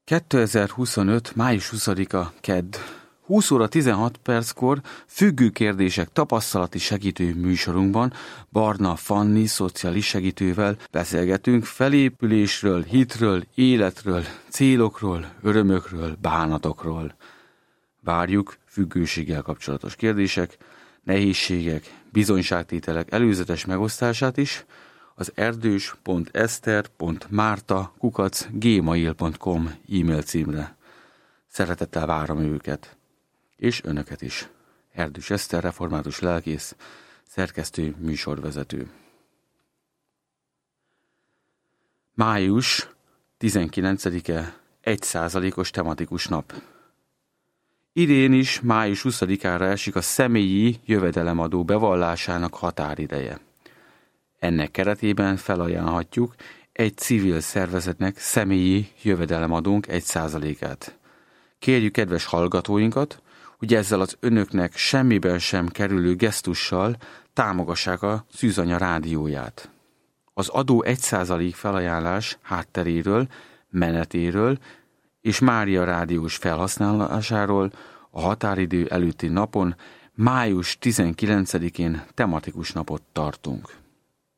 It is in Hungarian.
2025. május 20-a kedd. 20 óra 16 perckor függő kérdések tapasztalati segítő műsorunkban Barna Fanni szociális segítővel beszélgetünk felépülésről, hitről, életről, célokról, örömökről, bánatokról. Várjuk függőséggel kapcsolatos kérdések, nehézségek, bizonyságtételek előzetes megosztását is az erdős.eszter.márta@gmail.com e-mail címre. Szeretettel várom őket. És önöket is. Erdős Eszter, református lelkész, szerkesztő, műsorvezető. Május 19-e 1%-os tematikus nap. Idén is május 20-ára esik a személyi jövedelemadó bevallásának határideje. Ennek keretében felajánlhatjuk egy civil szervezetnek személyi jövedelemadónk 1%-át. Kérjük kedves hallgatóinkat, hogy ezzel az önöknek semmiben sem kerülő gesztussal támogassák a Szűzanya rádióját. Az adó 1% felajánlás hátteréről, menetéről és Mária rádiós felhasználásáról a határidő előtti napon, május 19-én tematikus napot tartunk.